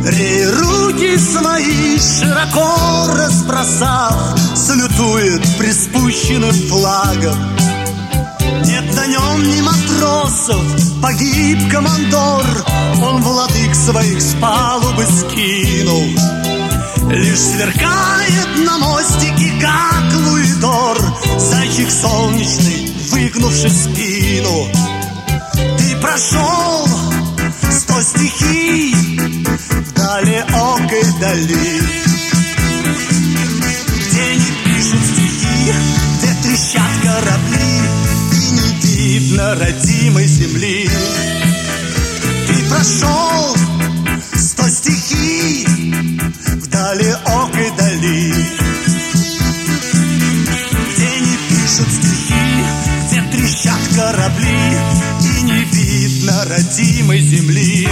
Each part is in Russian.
Руки свои широко разбросав, салютует приспущенным флагом. Нет на нем ни матросов, погиб командор, он владык своих с палубы скинул. Лишь сверкает на мостике, как луидор, зайчик солнечный, выгнувший спину. Ты прошел 100 стихий в далекой дали, где не пишут стихи, где трещат корабли, и не видно родимой земли. Ты прошел 100 стихий в далекой дали, где не пишут стихи, где трещат корабли, и не видно родимой земли.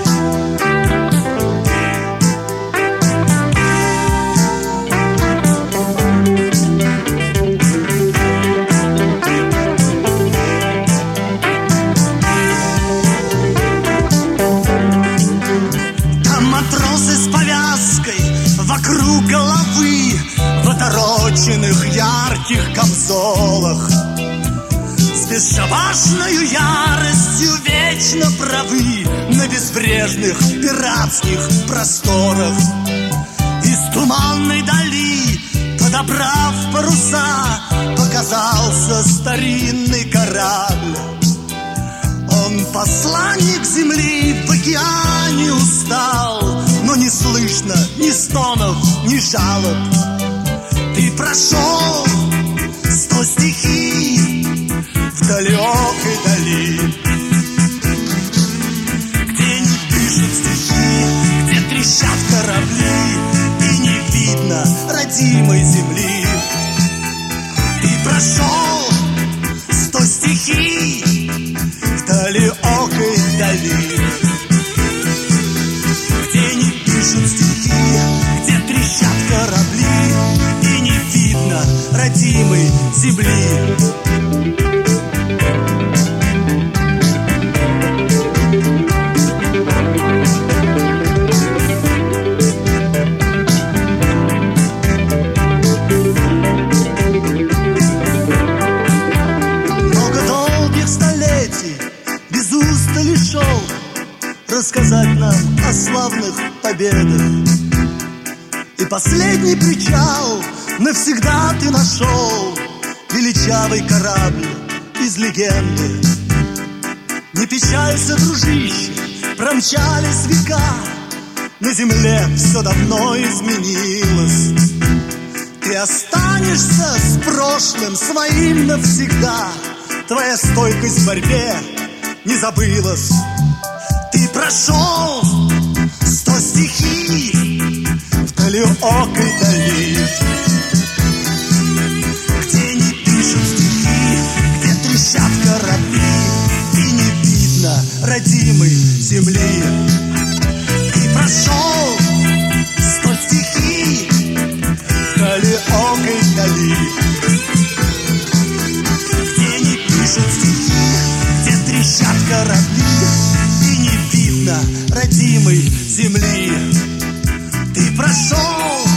Вокруг головы в отороченных ярких камзолах, с бесшабашною яростью вечно правы на безбрежных пиратских просторах. Из туманной дали, подобрав паруса, показался старинный корабль. Он посланник земли, в океане устал, но не слышно ни стонов, ни жалоб. Ты прошел 100 стихий в далекой дали, где не пишут стихи, где трещат корабли, и не видно родимой земли. Ты прошел 100 стихий в далекой дали, где не пишут стихи, где трещат корабли, и не видно родимой земли. Много долгих столетий без устали шел рассказать нам о славных победах. И последний причал навсегда ты нашел, величавый корабль из легенды. Не печалься, дружище, промчались века, на земле все давно изменилось. Ты останешься с прошлым своим навсегда, твоя стойкость в борьбе не забылась. Ты прошел 100 стихий в далекой дали, где не пишут стихи, где трещат корабли, и не видно родимой земли. Ты прошел 100 стихий в далекой дали, где не пишут стихи, где трещат корабли, родимой земли. Ты прошел